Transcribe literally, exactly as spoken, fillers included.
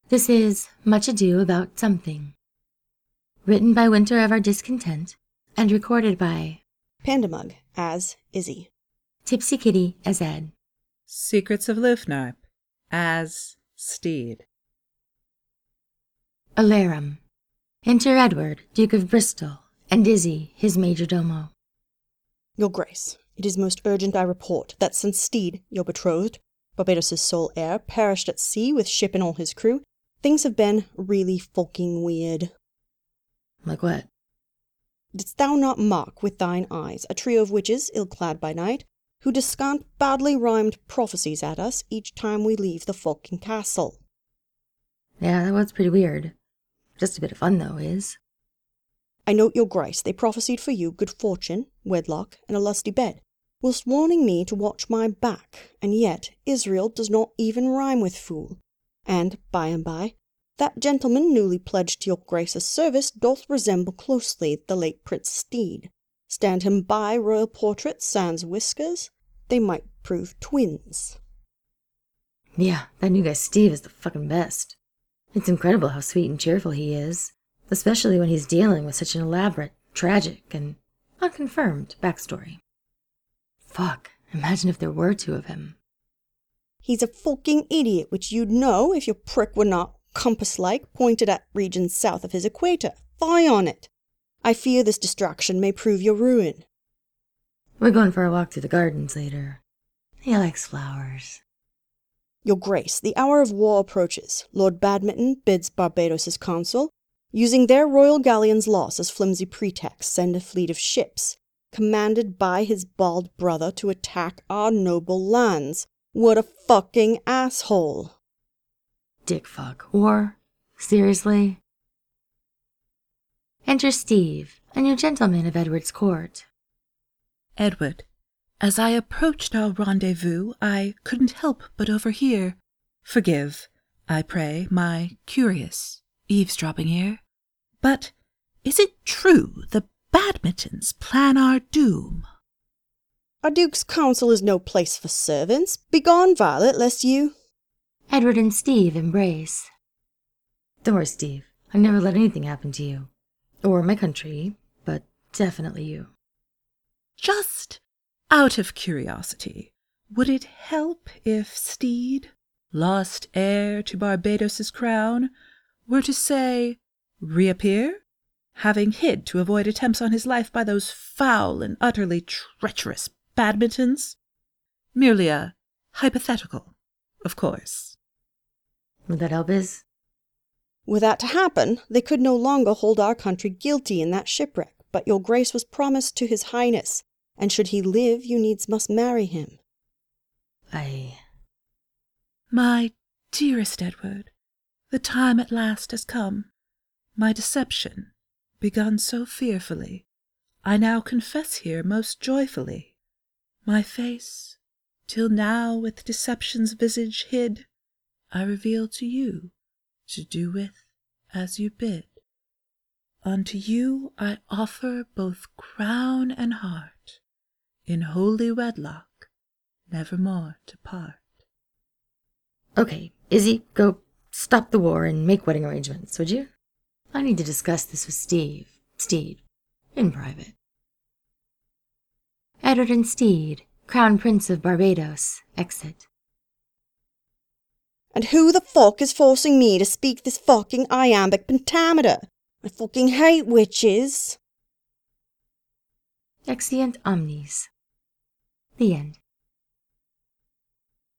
This is Much Ado About Something, written by Winter of Our Discontent and recorded by Pandamug as Izzy, Tipsy Kitty as Ed, Secrets of Lifnarp as Steed. Alarum. Enter Edward, Duke of Bristol, and Izzy, his major domo. Your Grace, it is most urgent I report that since Steed, your betrothed, Barbados' sole heir, perished at sea with ship and all his crew, things have been really fucking weird. Like what? Didst thou not mark with thine eyes a trio of witches, ill-clad by night, who descant badly rhymed prophecies at us each time we leave the fucking castle? Yeah, that was pretty weird. Just a bit of fun, though, is. I note, your Grace, they prophesied for you good fortune, wedlock, and a lusty bed, whilst warning me to watch my back, and yet Israel does not even rhyme with fool. And, by and by, that gentleman newly pledged to your Grace's service doth resemble closely the late Prince Steed. Stand him by royal portrait sans whiskers, they might prove twins. Yeah, that new guy Steve is the fucking best. It's incredible how sweet and cheerful he is, especially when he's dealing with such an elaborate, tragic, and unconfirmed backstory. Fuck, imagine if there were two of him. He's a fucking idiot, which you'd know if your prick were not compass-like pointed at regions south of his equator. Fie on it! I fear this distraction may prove your ruin. We're going for a walk through the gardens later. He likes flowers. Your Grace, the hour of war approaches. Lord Badminton bids Barbados' consul, using their royal galleon's loss as flimsy pretext, send a fleet of ships, commanded by his bald brother, to attack our noble lands. What a fucking asshole. Dick fuck. War? Seriously? Enter Steve, a new gentleman of Edward's court. Edward, as I approached our rendezvous, I couldn't help but overhear. Forgive, I pray, my curious eavesdropping ear. But is it true the Badmintons plan our doom? Our Duke's council is no place for servants. Begone, Violet, lest you— Edward and Steve embrace. Don't worry, Steve. I never let anything happen to you. Or my country, but definitely you. Just out of curiosity, would it help if Steed, lost heir to Barbados' crown, were to, say, reappear, having hid to avoid attempts on his life by those foul and utterly treacherous Badmintons? Merely a hypothetical, of course. Would that help, Iz? Were that to happen, they could no longer hold our country guilty in that shipwreck, but your Grace was promised to his Highness, and should he live, you needs must marry him. I... My dearest Edward, the time at last has come. My deception, begun so fearfully, I now confess here most joyfully. My face, till now with deception's visage hid, I reveal to you, to do with as you bid. Unto you I offer both crown and heart, in holy wedlock, nevermore to part. Okay, Izzy, go stop the war and make wedding arrangements, would you? I need to discuss this with Steve, Steed, in private. Edward and Steed, Crown Prince of Barbados, exit. And who the fuck is forcing me to speak this fucking iambic pentameter? I fucking hate witches. Exeunt omnes. The end.